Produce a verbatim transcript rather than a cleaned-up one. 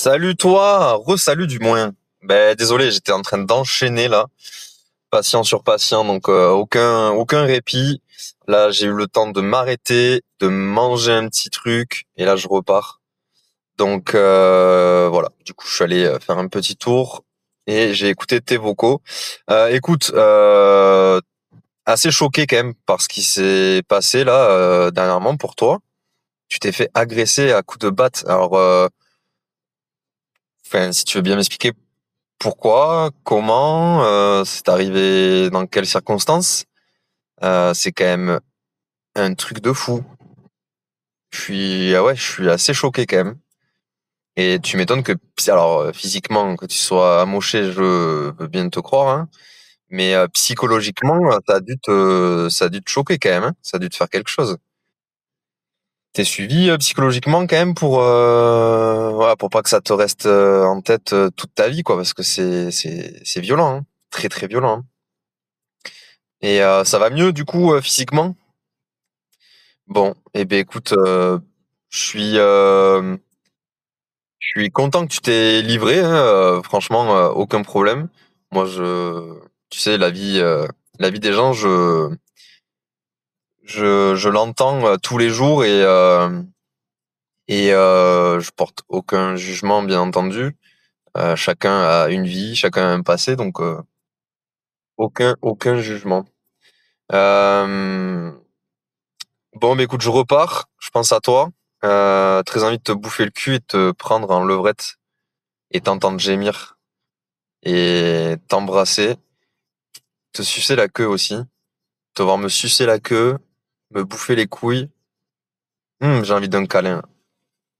Salut toi, re-salut du moins. Ben désolé, j'étais en train d'enchaîner là, patient sur patient, donc euh, aucun aucun répit. Là, j'ai eu le temps de m'arrêter, de manger un petit truc, et là je repars. Donc euh, voilà, du coup je suis allé euh, faire un petit tour et j'ai écouté tes vocaux. Euh, écoute, euh, assez choqué quand même par ce qui s'est passé là euh, dernièrement pour toi. Tu t'es fait agresser à coups de batte. Alors, euh, enfin, si tu veux bien m'expliquer pourquoi, comment, euh, c'est arrivé dans quelles circonstances? Euh, c'est quand même un truc de fou. Je suis, ah ouais, je suis assez choqué quand même. Et tu m'étonnes que, alors euh, physiquement, que tu sois amoché, je veux bien te croire, hein. Mais euh, psychologiquement, euh, ça a dû te, ça a dû te choquer quand même, hein. Ça a dû te faire quelque chose. T'es suivi euh, psychologiquement quand même pour, euh, voilà, pour pas que ça te reste euh, en tête euh, toute ta vie, quoi, parce que c'est, c'est, c'est violent, hein. Très très violent, hein. Et euh, ça va mieux du coup euh, physiquement? Bon, eh ben écoute, euh, je suis euh, je suis content que tu t'es livré, hein, euh, franchement, euh, aucun problème. Moi, je, tu sais, la vie, euh, la vie des gens, je je, je l'entends euh, tous les jours et euh, et euh, je porte aucun jugement, bien entendu. Euh, chacun a une vie, chacun a un passé, donc euh, aucun aucun jugement. Euh, Bon, bah écoute, je repars. Je pense à toi. Euh, très envie de te bouffer le cul et de te prendre en levrette et t'entendre gémir et t'embrasser, te sucer la queue aussi, te voir me sucer la queue, me bouffer les couilles. Hum, j'ai envie d'un câlin.